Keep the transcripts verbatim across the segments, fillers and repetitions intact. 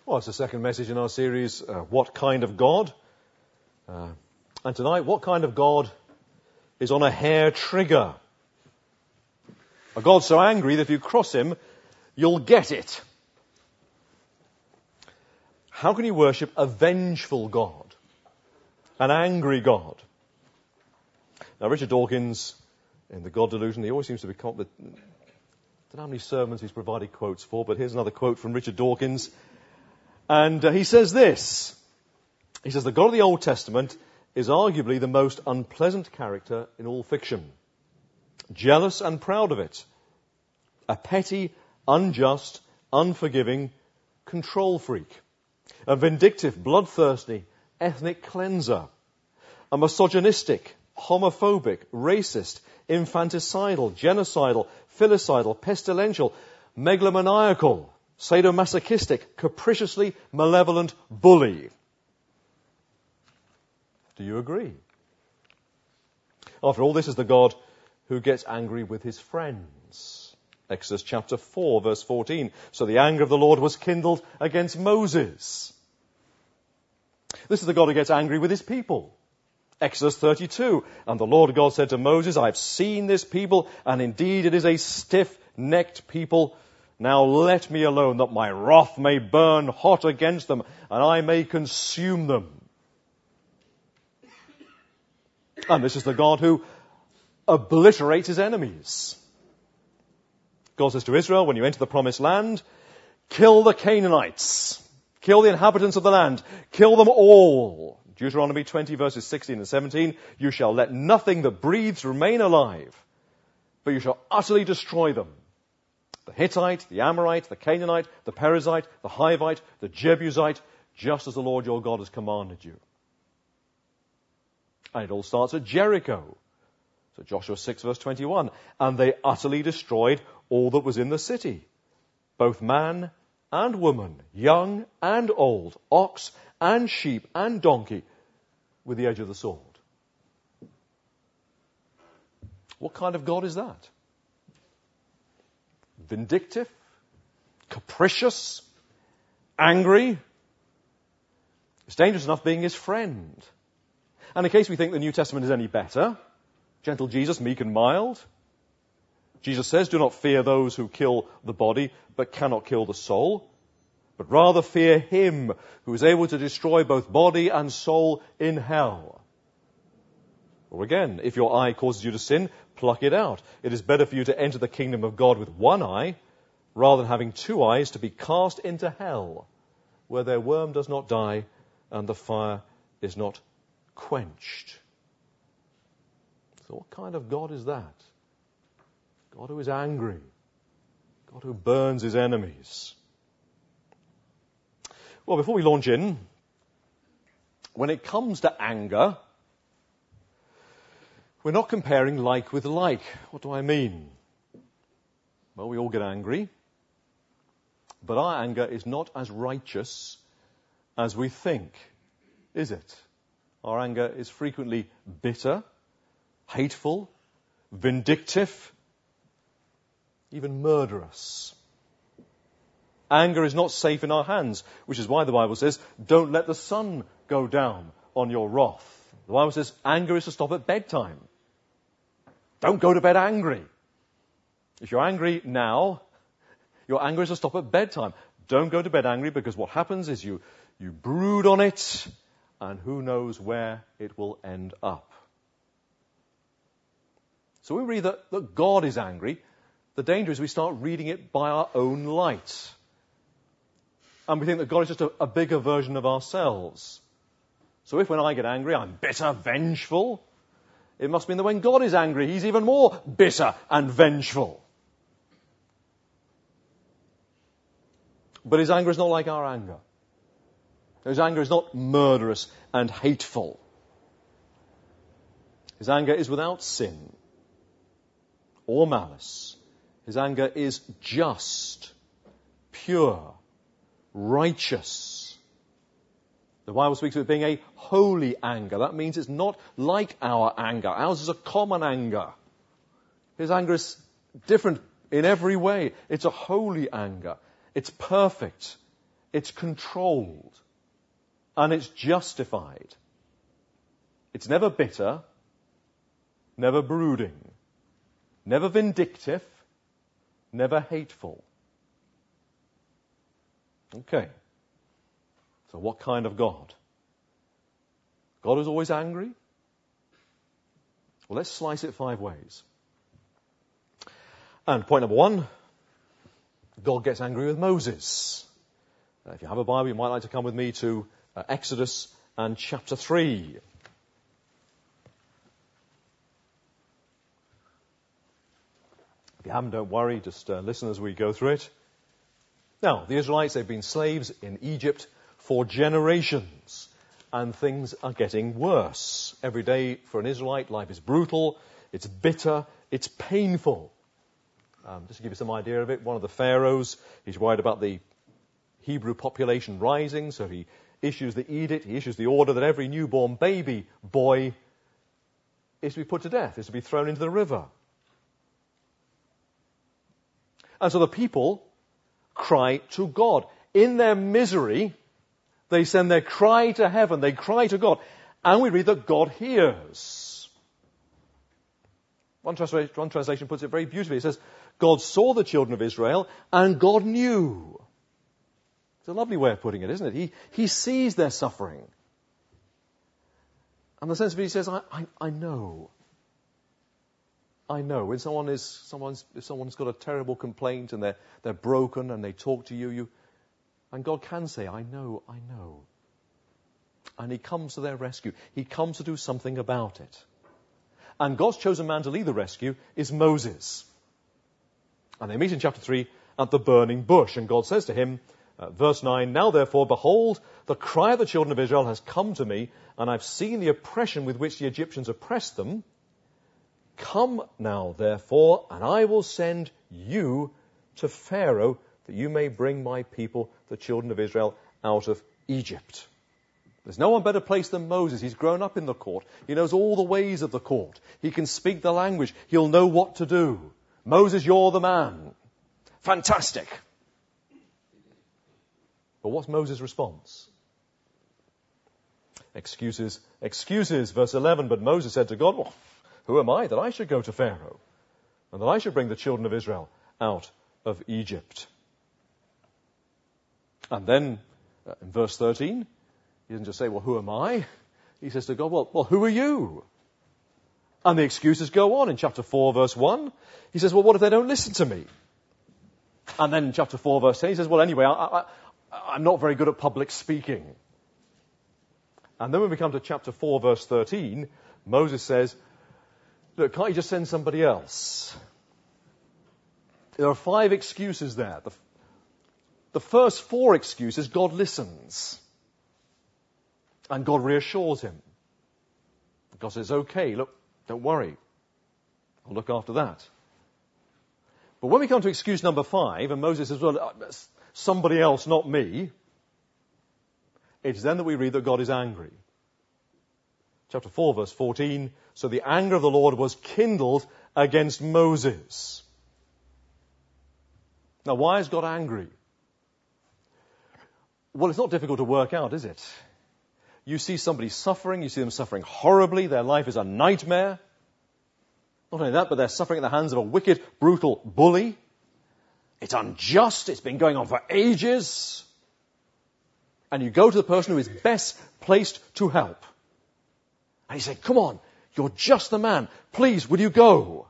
Well, it's the second message in our series, uh, What Kind of God? Uh, and tonight, what kind of God is on a hair trigger? A God so angry that if you cross him, you'll get it. How can you worship a vengeful God? An angry God? Now, Richard Dawkins, in The God Delusion, he always seems to be... I don't know how many sermons he's provided quotes for, but here's another quote from Richard Dawkins. And uh, he says this. He says, the God of the Old Testament is arguably the most unpleasant character in all fiction. Jealous and proud of it. A petty, unjust, unforgiving control freak. A vindictive, bloodthirsty, ethnic cleanser. A misogynistic, homophobic, racist, infanticidal, genocidal, filicidal, pestilential, megalomaniacal, sadomasochistic, capriciously malevolent bully. Do you agree? After all, this is the God who gets angry with his friends. Exodus chapter four, verse fourteen. So the anger of the Lord was kindled against Moses. This is the God who gets angry with his people. Exodus thirty-two. And the Lord God said to Moses, I have seen this people, and indeed it is a stiff-necked people. Now let me alone, that my wrath may burn hot against them, and I may consume them. And this is the God who obliterates his enemies. God says to Israel, when you enter the promised land, kill the Canaanites, kill the inhabitants of the land, kill them all. Deuteronomy twenty, verses sixteen and seventeen, you shall let nothing that breathes remain alive, but you shall utterly destroy them. The Hittite, the Amorite, the Canaanite, the Perizzite, the Hivite, the Jebusite, just as the Lord your God has commanded you. And it all starts at Jericho. So Joshua six, verse twenty-one. And they utterly destroyed all that was in the city, both man and woman, young and old, ox and sheep and donkey, with the edge of the sword. What kind of God is that? Vindictive, capricious, angry. It's dangerous enough being his friend. And in case we think the New Testament is any better, gentle Jesus, meek and mild. Jesus says, do not fear those who kill the body, but cannot kill the soul, but rather fear him who is able to destroy both body and soul in hell. Or again, if your eye causes you to sin, pluck it out. It is better for you to enter the kingdom of God with one eye, rather than having two eyes to be cast into hell, where their worm does not die and the fire is not quenched. So what kind of God is that? God who is angry. God who burns his enemies. Well, before we launch in, when it comes to anger, we're not comparing like with like. What do I mean? Well, we all get angry, but our anger is not as righteous as we think, is it? Our anger is frequently bitter, hateful, vindictive, even murderous. Anger is not safe in our hands, which is why the Bible says, don't let the sun go down on your wrath. The Bible says anger is to stop at bedtime. Don't go to bed angry. If you're angry now, your anger is to stop at bedtime. Don't go to bed angry, because what happens is you, you brood on it, and who knows where it will end up. So we read that, that God is angry. The danger is we start reading it by our own light. And we think that God is just a, a bigger version of ourselves. So if when I get angry, I'm bitter, vengeful, it must mean that when God is angry, he's even more bitter and vengeful. But his anger is not like our anger. His anger is not murderous and hateful. His anger is without sin or malice. His anger is just, pure, righteous. The Bible speaks of it being a holy anger. That means it's not like our anger. Ours is a common anger. His anger is different in every way. It's a holy anger. It's perfect. it's controlled, and it's justified. It's never bitter, never brooding, never vindictive, never hateful. Okay. So what kind of God? God is always angry? Well, let's slice it five ways. And point number one, God gets angry with Moses. Uh, if you have a Bible, you might like to come with me to uh, Exodus and chapter three. If you haven't, don't worry, just uh, listen as we go through it. Now, the Israelites, they've been slaves in Egypt for generations, and things are getting worse. Every day for an Israelite, life is brutal, it's bitter, it's painful. Um, just to give you some idea of it, one of the pharaohs, he's worried about the Hebrew population rising, so he issues the edict, he issues the order that every newborn baby boy is to be put to death, is to be thrown into the river. And so the people cry to God. In their misery, they send their cry to heaven, they cry to God, and we read that God hears. One translation, one translation puts it very beautifully. It says, God saw the children of Israel, and God knew. It's a lovely way of putting it, isn't it? He, he sees their suffering. And the sense of it, he says, I, I, I know. I know. When someone is, someone's, if someone's got a terrible complaint and they're, they're broken and they talk to you, you, and God can say, I know, I know. And he comes to their rescue. He comes to do something about it. And God's chosen man to lead the rescue is Moses. And they meet in chapter three at the burning bush. And God says to him, uh, verse nine, Now therefore, behold, the cry of the children of Israel has come to me, and I've seen the oppression with which the Egyptians oppressed them. Come now, therefore, and I will send you to Pharaoh, that you may bring my people, the children of Israel, out of Egypt. There's no one better placed than Moses. He's grown up in the court. He knows all the ways of the court. He can speak the language. He'll know what to do. Moses, you're the man. Fantastic. But what's Moses' response? Excuses, excuses, verse eleven. But Moses said to God, well, who am I that I should go to Pharaoh, and that I should bring the children of Israel out of Egypt? And then, uh, in verse thirteen, he doesn't just say, well, who am I? He says to God, well, well, who are you? And the excuses go on. In chapter four, verse one, he says, well, what if they don't listen to me? And then in chapter four, verse ten, he says, well, anyway, I, I, I'm not very good at public speaking. And then when we come to chapter four, verse thirteen, Moses says, look, can't you just send somebody else? There are five excuses there. The, the first four excuses, God listens. And God reassures him. God says, okay, look, don't worry. I'll look after that. But when we come to excuse number five, and Moses says, well, somebody else, not me, it's then that we read that God is angry. Chapter four, verse fourteen, so the anger of the Lord was kindled against Moses. Now, why is God angry? Well, it's not difficult to work out, is it? You see somebody suffering, you see them suffering horribly, their life is a nightmare. Not only that, but they're suffering at the hands of a wicked, brutal bully. It's unjust, it's been going on for ages. And you go to the person who is best placed to help. And you say, come on, you're just the man. Please, will you go?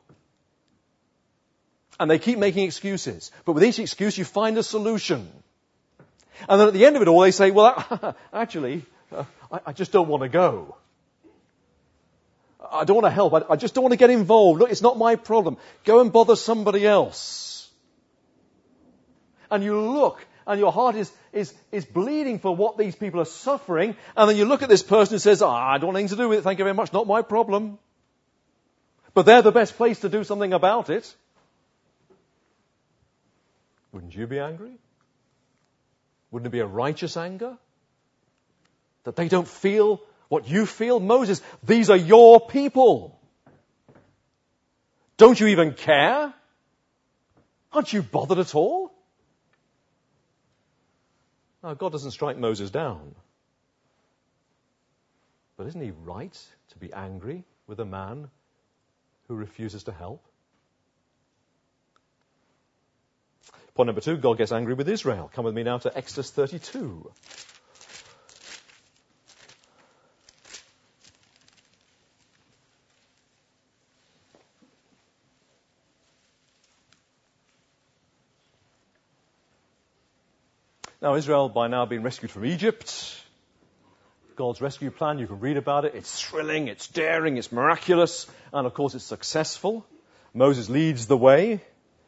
And they keep making excuses. But with each excuse, you find a solution. And then at the end of it all, they say, well, actually, uh, I, I just don't want to go. I don't want to help. I, I just don't want to get involved. Look, it's not my problem. Go and bother somebody else. And you look, and your heart is, is, is bleeding for what these people are suffering. And then you look at this person who says, oh, I don't want anything to do with it. Thank you very much. Not my problem. But they're the best place to do something about it. Wouldn't you be angry? Wouldn't it be a righteous anger? That they don't feel what you feel? Moses, these are your people. Don't you even care? Aren't you bothered at all? Now, God doesn't strike Moses down. But isn't he right to be angry with a man who refuses to help? Point number two, God gets angry with Israel. Come with me now to Exodus thirty-two. Now, Israel by now been rescued from Egypt. God's rescue plan, you can read about it. It's thrilling, it's daring, it's miraculous, and of course it's successful. Moses leads the way.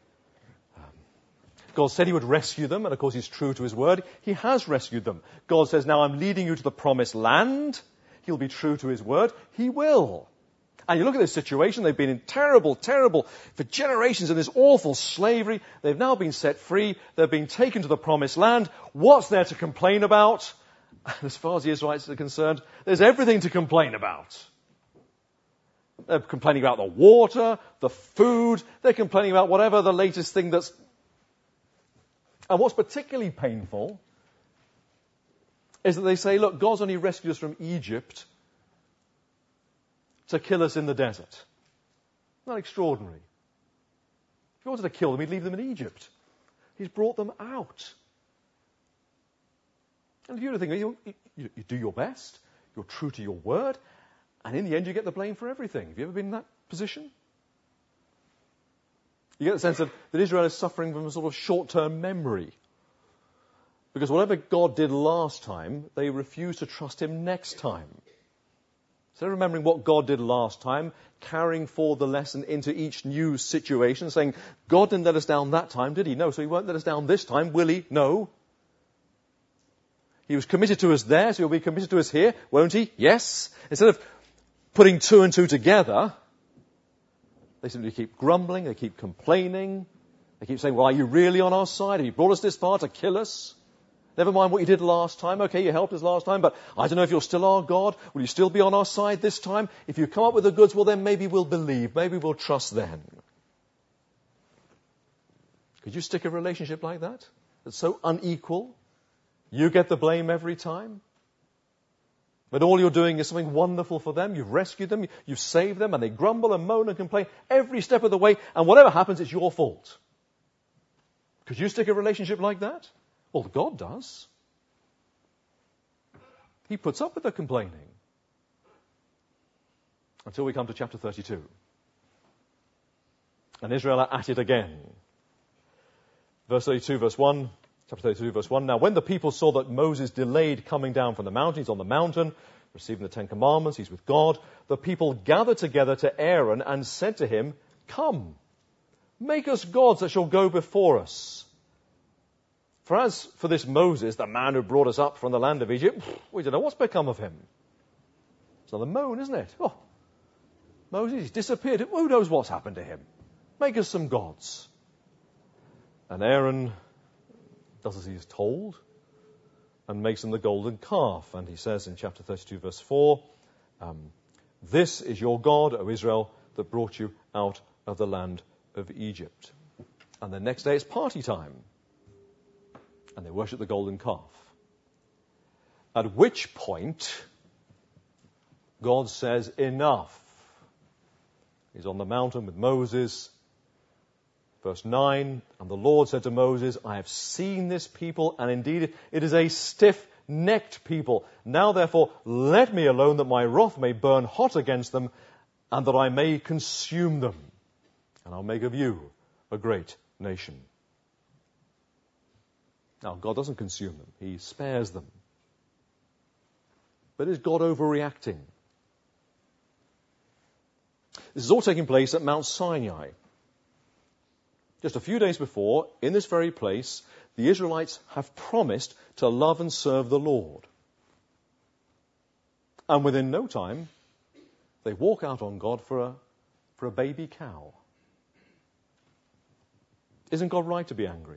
God said he would rescue them, and of course he's true to his word. He has rescued them. God says, now I'm leading you to the promised land. He'll be true to his word. He will. And you look at this situation, they've been in terrible, terrible, for generations in this awful slavery. They've now been set free. They've been taken to the promised land. What's there to complain about? And as far as the Israelites are concerned, there's everything to complain about. They're complaining about the water, the food. They're complaining about whatever the latest thing that's... And what's particularly painful is that they say, look, God's only rescued us from Egypt to kill us in the desert. Isn't that extraordinary? If he wanted to kill them, he'd leave them in Egypt. He's brought them out. And if you were to think, you, you, you do your best, you're true to your word, and in the end you get the blame for everything. Have you ever been in that position? You get the sense of, that Israel is suffering from a sort of short-term memory. Because whatever God did last time, they refuse to trust him next time. So remembering what God did last time, carrying forward the lesson into each new situation, saying, God didn't let us down that time, did he? No. So he won't let us down this time, will he? No. He was committed to us there, so he'll be committed to us here, won't he? Yes. Instead of putting two and two together, they simply keep grumbling, they keep complaining, they keep saying, well, are you really on our side? Have you brought us this far to kill us? Never mind what you did last time. Okay, you helped us last time, but I don't know if you're still our God. Will you still be on our side this time? If you come up with the goods, well, then maybe we'll believe. Maybe we'll trust then. Could you stick a relationship like that? That's so unequal. You get the blame every time. But all you're doing is something wonderful for them. You've rescued them. You've saved them. And they grumble and moan and complain every step of the way. And whatever happens, it's your fault. Could you stick a relationship like that? Well, God does. He puts up with the complaining. Until we come to chapter thirty-two. And Israel are at it again. Verse thirty-two, verse one. Chapter thirty-two, verse one. Now when the people saw that Moses delayed coming down from the mountain, he's on the mountain, receiving the Ten Commandments, he's with God, the people gathered together to Aaron and said to him, come, make us gods that shall go before us. For as for this Moses, the man who brought us up from the land of Egypt, we don't know what's become of him. It's another moan, isn't it? Oh, Moses, he's disappeared. Who knows what's happened to him? Make us some gods. And Aaron does as he is told and makes them the golden calf. And he says in chapter thirty-two, verse four, um, this is your God, O Israel, that brought you out of the land of Egypt. And the next day it's party time. And they worship the golden calf. At which point, God says, enough. He's on the mountain with Moses. Verse nine, and the Lord said to Moses, I have seen this people, and indeed it is a stiff-necked people. Now therefore, let me alone, that my wrath may burn hot against them, and that I may consume them. And I'll make of you a great nation. Now, God doesn't consume them. He spares them. But is God overreacting? This is all taking place at Mount Sinai. Just a few days before, in this very place, the Israelites have promised to love and serve the Lord. And within no time, they walk out on God for a, for a baby cow. Isn't God right to be angry?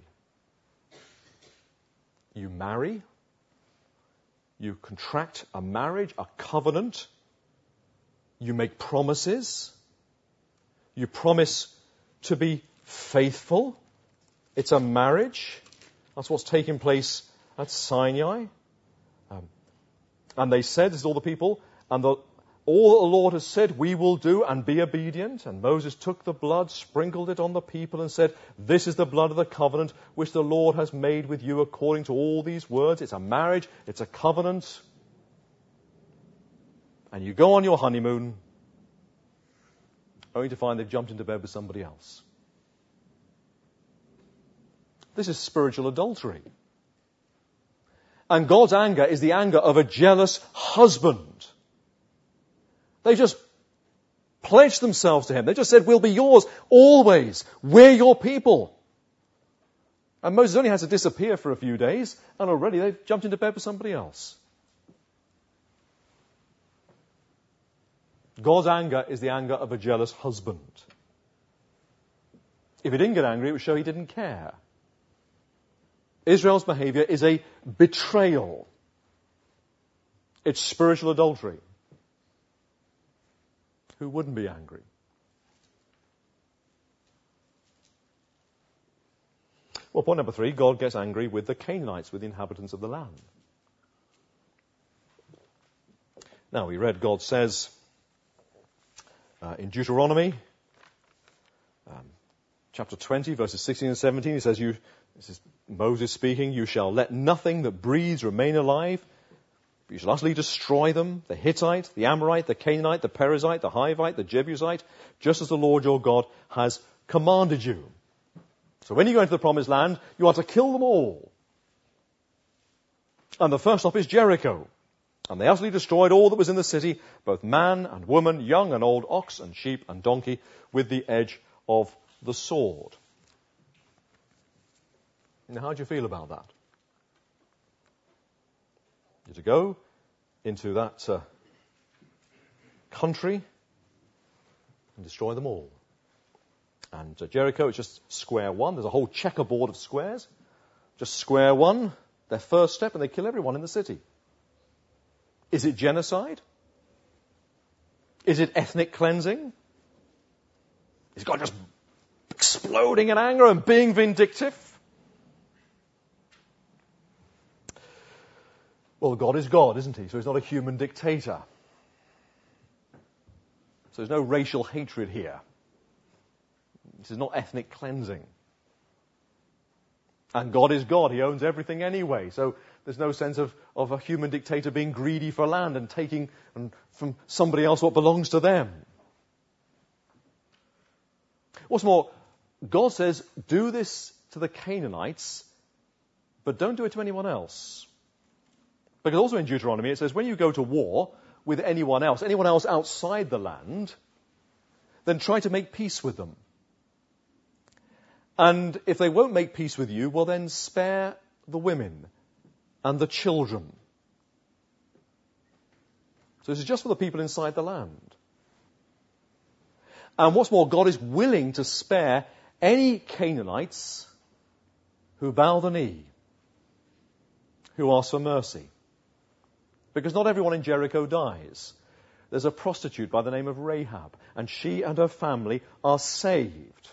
You marry, you contract a marriage, a covenant, you make promises, you promise to be faithful. It's a marriage. That's what's taking place at Sinai. Um, and they said, this is all the people, and the, all that the Lord has said we will do, and be obedient. And Moses took the blood, sprinkled it on the people, and said, this is the blood of the covenant which the Lord has made with you according to all these words. It's a marriage, it's a covenant. And you go on your honeymoon, only to find they've jumped into bed with somebody else. This is spiritual adultery. And God's anger is the anger of a jealous husband. They just pledged themselves to him. They just said, we'll be yours always. We're your people. And Moses only has to disappear for a few days, and already they've jumped into bed with somebody else. God's anger is the anger of a jealous husband. If he didn't get angry, it would show he didn't care. Israel's behavior is a betrayal. It's spiritual adultery. Who wouldn't be angry? Well, point number three, God gets angry with the Canaanites, with the inhabitants of the land. Now, we read God says uh, in Deuteronomy, um, chapter twenty, verses sixteen and seventeen, he says, "You." This is Moses speaking, "You shall let nothing that breathes remain alive. You shall utterly destroy them, the Hittite, the Amorite, the Canaanite, the Perizzite, the Hivite, the Jebusite, just as the Lord your God has commanded you." So when you go into the promised land, you are to kill them all. And the first stop is Jericho. And they utterly destroyed all that was in the city, both man and woman, young and old, ox and sheep and donkey, with the edge of the sword. Now, how do you feel about that? You're to go into that uh, country and destroy them all. And uh, Jericho is just square one. There's a whole checkerboard of squares. Just square one, their first step, and they kill everyone in the city. Is it genocide? Is it ethnic cleansing? Is God just exploding in anger and being vindictive? Well, God is God, isn't he? So he's not a human dictator. So there's no racial hatred here. This is not ethnic cleansing. And God is God. He owns everything anyway. So there's no sense of, of a human dictator being greedy for land and taking from somebody else what belongs to them. What's more, God says, do this to the Canaanites, but don't do it to anyone else. Because also in Deuteronomy it says, when you go to war with anyone else, anyone else outside the land, then try to make peace with them. And if they won't make peace with you, well then spare the women and the children. So this is just for the people inside the land. And what's more, God is willing to spare any Canaanites who bow the knee, who ask for mercy. Because not everyone in Jericho dies. There's a prostitute by the name of Rahab, and she and her family are saved.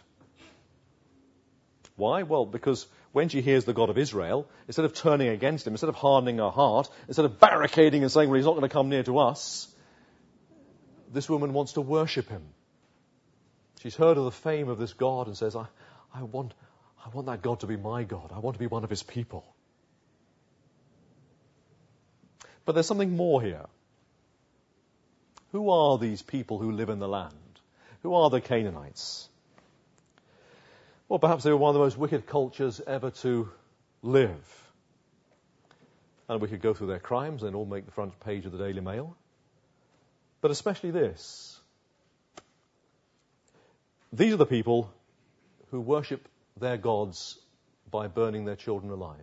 Why? Well, because when she hears the God of Israel, instead of turning against him, instead of hardening her heart, instead of barricading and saying, well, he's not going to come near to us, this woman wants to worship him. She's heard of the fame of this God and says, I, I want, I want that God to be my God. I want to be one of his people. But there's something more here. Who are these people who live in the land? Who are the Canaanites? Well, perhaps they were one of the most wicked cultures ever to live. And we could go through their crimes and all make the front page of the Daily Mail. But especially this. These are the people who worship their gods by burning their children alive.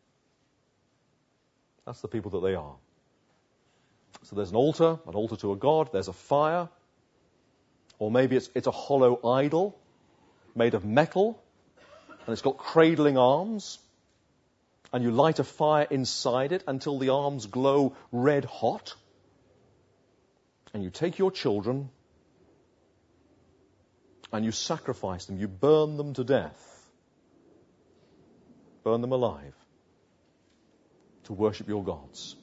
That's the people that they are. So there's an altar, an altar to a god, there's a fire, or maybe it's, it's a hollow idol made of metal, and it's got cradling arms, and you light a fire inside it until the arms glow red hot, and you take your children and you sacrifice them, you burn them to death, burn them alive. to worship your gods.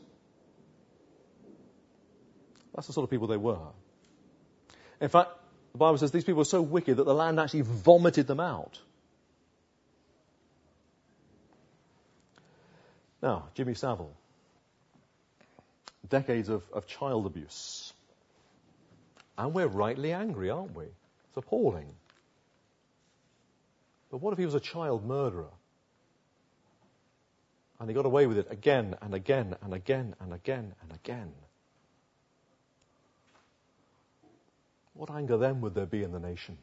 That's the sort of people they were. In fact, the Bible says these people were so wicked that the land actually vomited them out. Now, Jimmy Savile. Decades of, of child abuse. And we're rightly angry, aren't we? It's appalling. But what if he was a child murderer? And he got away with it again and again and again and again and again. What anger then would there be in the nation?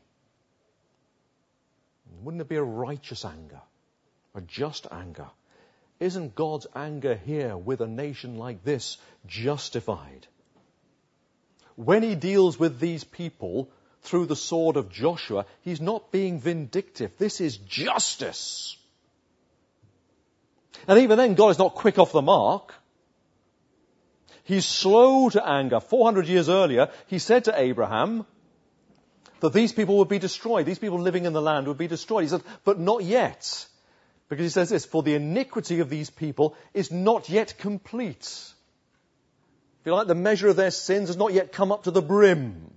Wouldn't it be a righteous anger? A just anger? Isn't God's anger here with a nation like this justified? When he deals with these people through the sword of Joshua, he's not being vindictive. This is justice. And even then, God is not quick off the mark. He's slow to anger. four hundred years earlier, he said to Abraham that these people would be destroyed. These people living in the land would be destroyed. He said, but not yet. Because he says this, for the iniquity of these people is not yet complete. If you like, the measure of their sins has not yet come up to the brim.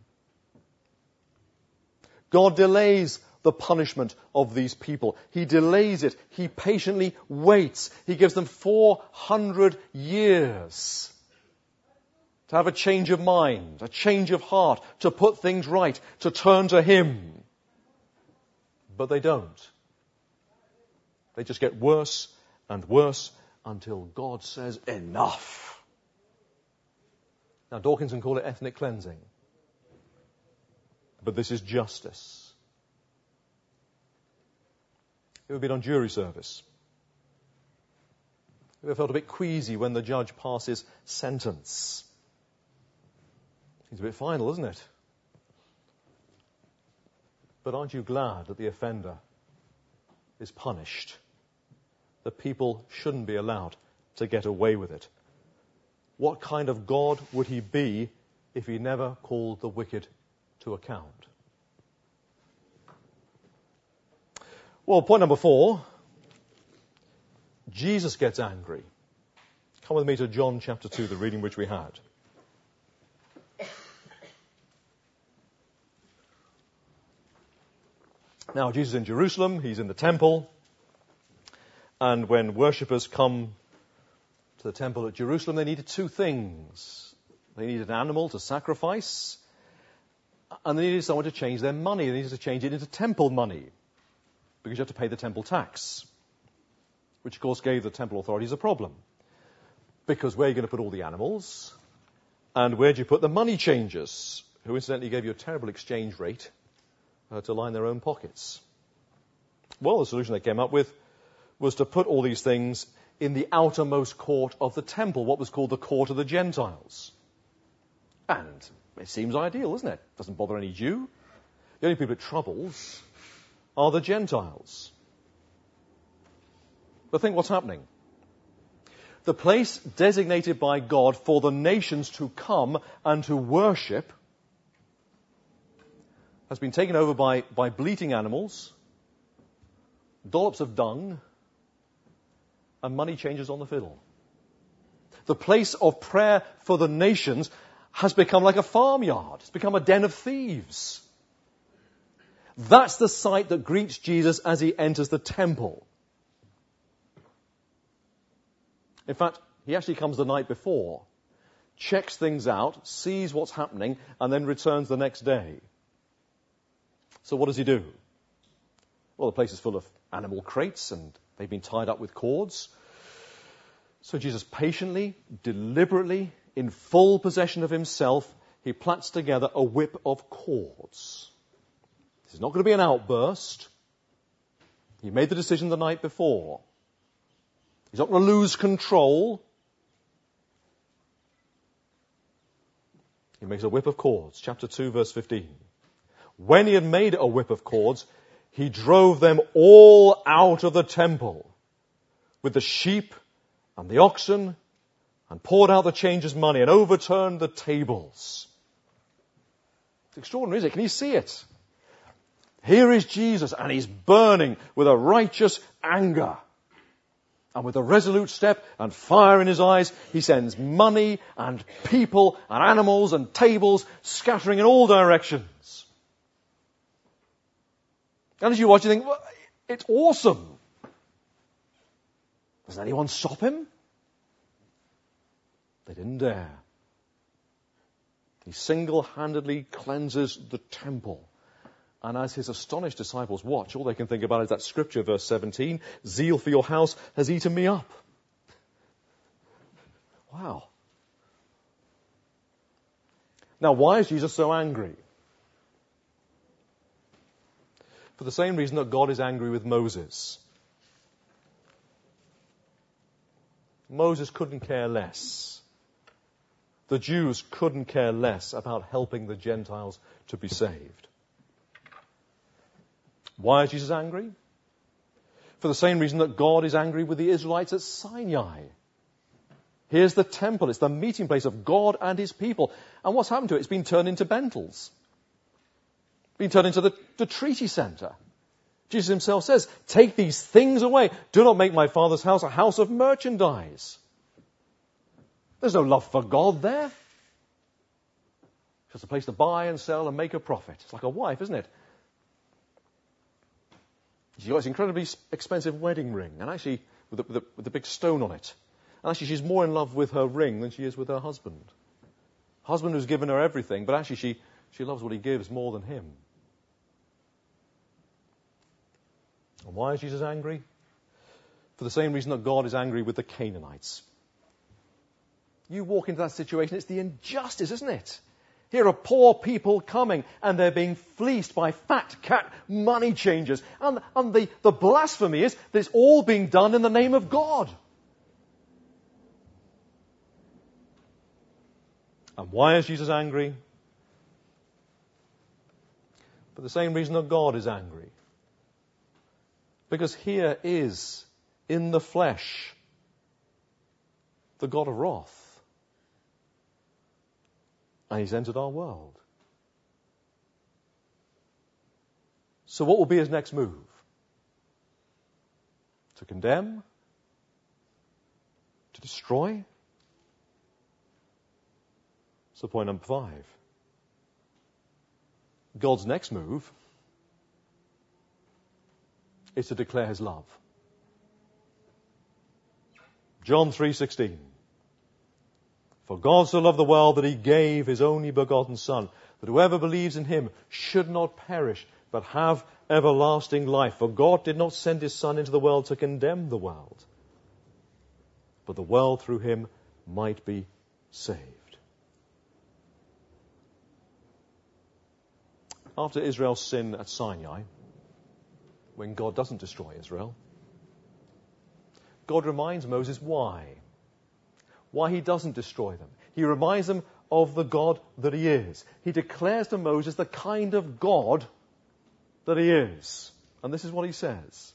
God delays the punishment of these people. He delays it. He patiently waits. He gives them four hundred years to have a change of mind, a change of heart, to put things right, to turn to him. But they don't. They just get worse and worse until God says, enough. Now, Dawkins can call it ethnic cleansing. But this is justice. You ever been on jury service? You ever felt a bit queasy when the judge passes sentence? It's a bit final, isn't it? But aren't you glad that the offender is punished? The people shouldn't be allowed to get away with it. What kind of God would he be if he never called the wicked to account? Well, point number four, Jesus gets angry. Come with me to John chapter two, the reading which we had. Now, Jesus is in Jerusalem, he's in the temple, and when worshippers come to the temple at Jerusalem, they needed two things. They needed an animal to sacrifice, and they needed someone to change their money. They needed to change it into temple money, because you have to pay the temple tax, which of course gave the temple authorities a problem. Because where are you going to put all the animals? And where do you put the money changers, who incidentally gave you a terrible exchange rate uh, to line their own pockets? Well, the solution they came up with was to put all these things in the outermost court of the temple, what was called the court of the Gentiles. And it seems ideal, doesn't it? Doesn't bother any Jew. The only people it troubles are the Gentiles. But think what's happening. The place designated by God for the nations to come and to worship has been taken over by, by bleating animals, dollops of dung, and money changers on the fiddle. The place of prayer for the nations has become like a farmyard. It's become a den of thieves. That's the sight that greets Jesus as he enters the temple. In fact, he actually comes the night before, checks things out, sees what's happening, and then returns the next day. So what does he do? Well, the place is full of animal crates, and they've been tied up with cords. So Jesus patiently, deliberately, in full possession of himself, he plats together a whip of cords. This is not going to be an outburst. He made the decision the night before. He's not going to lose control. He makes a whip of cords. Chapter two, verse fifteen. When he had made a whip of cords, he drove them all out of the temple with the sheep and the oxen, and poured out the changers' money and overturned the tables. It's extraordinary, isn't it? Can you see it? Here is Jesus, and he's burning with a righteous anger. And with a resolute step and fire in his eyes, he sends money and people and animals and tables scattering in all directions. And as you watch, you think, well, it's awesome. Does anyone stop him? They didn't dare. He single-handedly cleanses the temple. And as his astonished disciples watch, all they can think about is that scripture, verse seventeen, zeal for your house has eaten me up. Wow. Now, why is Jesus so angry? For the same reason that God is angry with Moses. Moses couldn't care less. The Jews couldn't care less about helping the Gentiles to be saved. Why is Jesus angry? For the same reason that God is angry with the Israelites at Sinai. Here's the temple. It's the meeting place of God and his people. And what's happened to it? It's been turned into bentles. Been turned into the, the treaty center. Jesus himself says, take these things away. Do not make my Father's house a house of merchandise. There's no love for God there. It's just a place to buy and sell and make a profit. It's like a wife, isn't it? She's got this incredibly expensive wedding ring, and actually with a, with, a, with a big stone on it. And actually she's more in love with her ring than she is with her husband. Husband who's given her everything, but actually she, she loves what he gives more than him. And why is Jesus angry? For the same reason that God is angry with the Canaanites. You walk into that situation, it's the injustice, isn't it? Here are poor people coming, and they're being fleeced by fat cat money changers. And, and the, the blasphemy is that it's all being done in the name of God. And why is Jesus angry? For the same reason that God is angry. Because here is, in the flesh, the God of wrath. And he's entered our world. So what will be his next move? To condemn? To destroy? So point number five. God's next move is to declare his love. John three sixteen. For God so loved the world that he gave his only begotten Son, that whoever believes in him should not perish, but have everlasting life. For God did not send his Son into the world to condemn the world, but the world through him might be saved. After Israel's sin at Sinai, when God doesn't destroy Israel, God reminds Moses why. Why he doesn't destroy them. He reminds them of the God that he is. He declares to Moses the kind of God that he is. And this is what he says.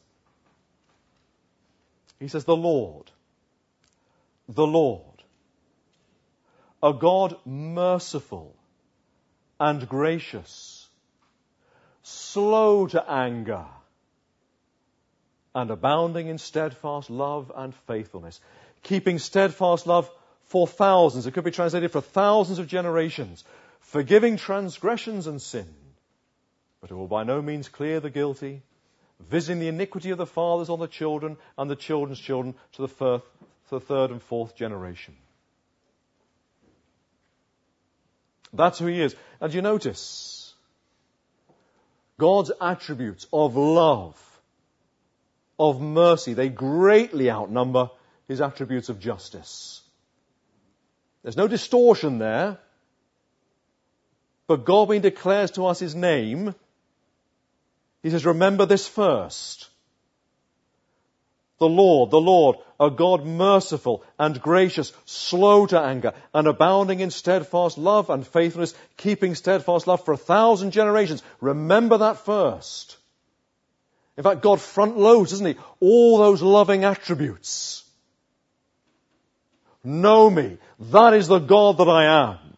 He says, the Lord, the Lord, a God merciful and gracious, slow to anger, and abounding in steadfast love and faithfulness, keeping steadfast love for thousands. It could be translated for thousands of generations, forgiving transgressions and sin, but who will by no means clear the guilty, visiting the iniquity of the fathers on the children and the children's children to the, first, to the third and fourth generation. That's who he is. And you notice God's attributes of love, of mercy, they greatly outnumber his attributes of justice. There's no distortion there. But God, when he declares to us his name, he says, remember this first. The Lord, the Lord, a God merciful and gracious, slow to anger, and abounding in steadfast love and faithfulness, keeping steadfast love for a thousand generations. Remember that first. In fact, God front loads, doesn't he, all those loving attributes. Know me. That is the God that I am.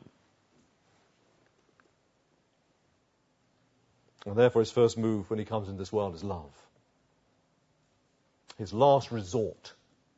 And therefore his first move when he comes into this world is love. His last resort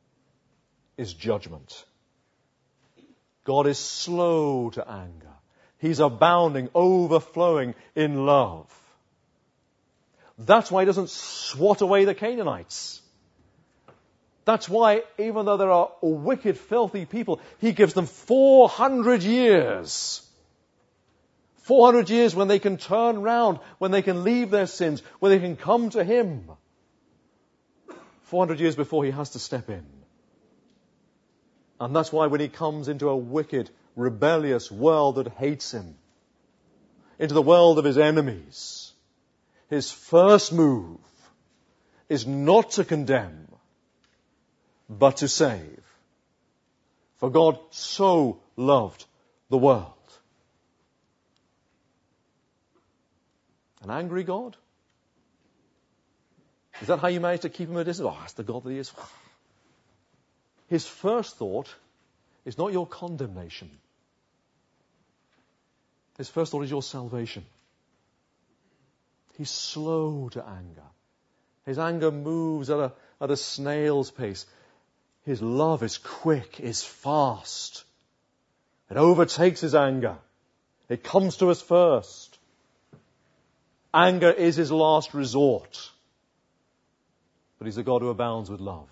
is judgment. God is slow to anger. He's abounding, overflowing in love. That's why he doesn't swat away the Canaanites. That's why, even though there are wicked, filthy people, he gives them four hundred years. four hundred years when they can turn round, when they can leave their sins, when they can come to him. four hundred years before he has to step in. And that's why when he comes into a wicked, rebellious world that hates him, into the world of his enemies, his first move is not to condemn, but to save. For God so loved the world. An angry God? Is that how you manage to keep him at a distance? Oh, that's the God that he is. His first thought is not your condemnation. His first thought is your salvation. He's slow to anger. His anger moves at a, at a snail's pace. His love is quick, is fast. It overtakes his anger. It comes to us first. Anger is his last resort. But he's a God who abounds with love.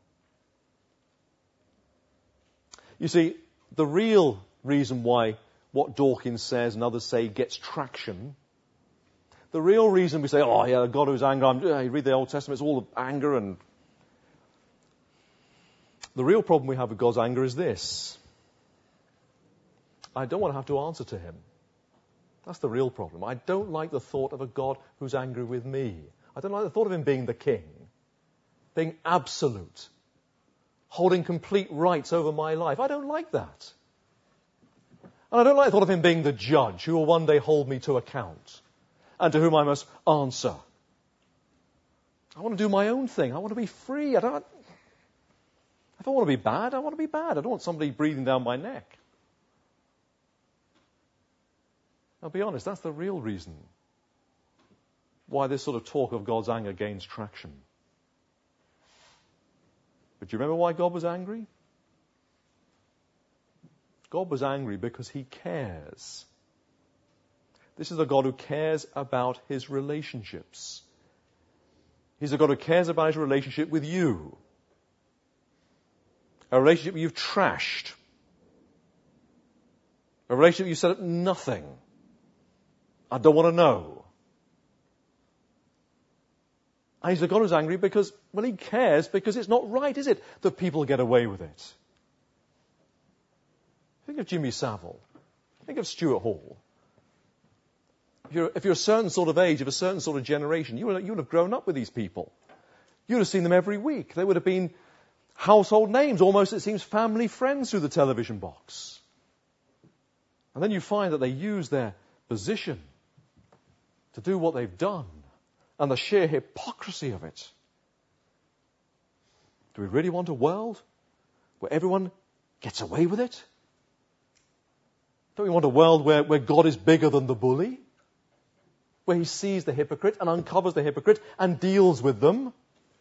You see, the real reason why what Dawkins says and others say gets traction, the real reason we say, oh yeah, a God who's angry, I'm, you read the Old Testament, it's all anger, and the real problem we have with God's anger is this. I don't want to have to answer to him. That's the real problem. I don't like the thought of a God who's angry with me. I don't like the thought of him being the king, being absolute, holding complete rights over my life. I don't like that. And I don't like the thought of him being the judge who will one day hold me to account and to whom I must answer. I want to do my own thing. I want to be free. I don't, if I want to be bad, I want to be bad. I don't want somebody breathing down my neck. I'll be honest, that's the real reason why this sort of talk of God's anger gains traction. But do you remember why God was angry? God was angry because he cares. This is a God who cares about his relationships. He's a God who cares about his relationship with you. A relationship you've trashed. A relationship you said at nothing. I don't want to know. And he's a God who's angry because, well, he cares because it's not right, is it, that people get away with it? Think of Jimmy Savile. Think of Stuart Hall. If you're, if you're a certain sort of age, of a certain sort of generation, you would, you would have grown up with these people. You would have seen them every week. They would have been household names, almost, it seems, family friends through the television box. And then you find that they use their position to do what they've done, and the sheer hypocrisy of it. Do we really want a world where everyone gets away with it? Don't we want a world where, where God is bigger than the bully? Where he sees the hypocrite and uncovers the hypocrite and deals with them?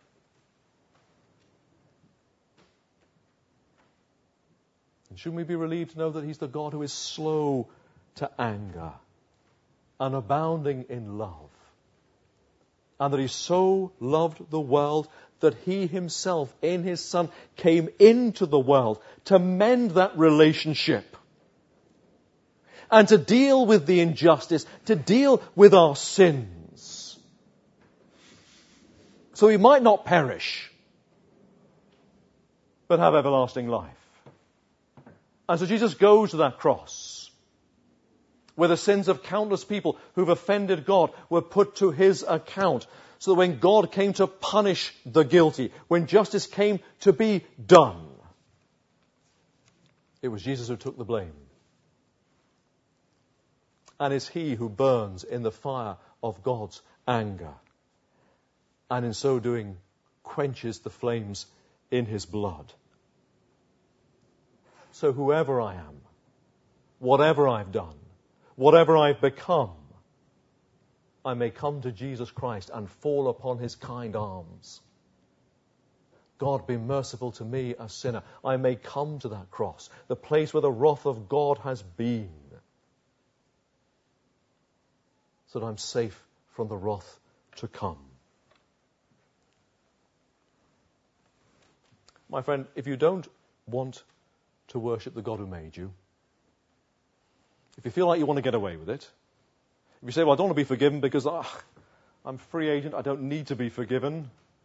And shouldn't we be relieved to know that he's the God who is slow to anger and abounding in love? And that he so loved the world that he himself, in his Son, came into the world to mend that relationship. And to deal with the injustice, to deal with our sins. So we might not perish, but have everlasting life. And so Jesus goes to that cross, where the sins of countless people who've offended God were put to his account. So that when God came to punish the guilty, when justice came to be done, it was Jesus who took the blame. And it's he who burns in the fire of God's anger. And in so doing, quenches the flames in his blood. So whoever I am, whatever I've done, whatever I've become, I may come to Jesus Christ and fall upon his kind arms. God, be merciful to me, a sinner. I may come to that cross, the place where the wrath of God has been, so that I'm safe from the wrath to come. My friend, if you don't want to worship the God who made you, if you feel like you want to get away with it, if you say, well, I don't want to be forgiven because ah, I'm a free agent, I don't need to be forgiven,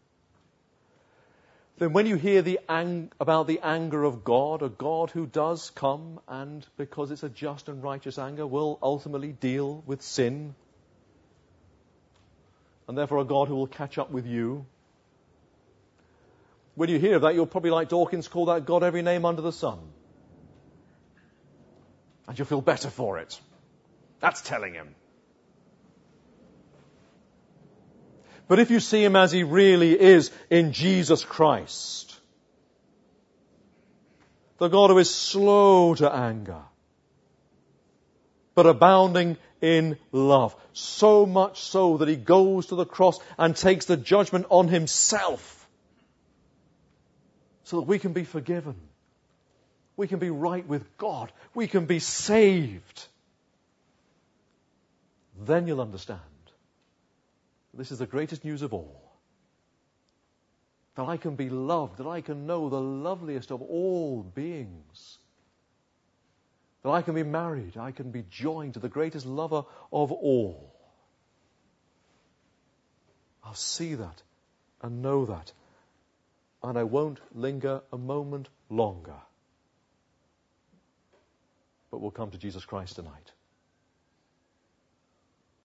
then when you hear the ang- about the anger of God, a God who does come and, because it's a just and righteous anger, will ultimately deal with sin, and therefore a God who will catch up with you, when you hear of that, you'll probably, like Dawkins, call that God every name under the sun. And you'll feel better for it. That's telling him. But if you see him as he really is in Jesus Christ, the God who is slow to anger, but abounding in love, so much so that he goes to the cross and takes the judgment on himself, so that we can be forgiven. We can be right with God. We can be saved. Then you'll understand. This is the greatest news of all. That I can be loved. That I can know the loveliest of all beings. That I can be married. I can be joined to the greatest lover of all. I'll see that and know that. And I won't linger a moment longer. But we'll come to Jesus Christ tonight.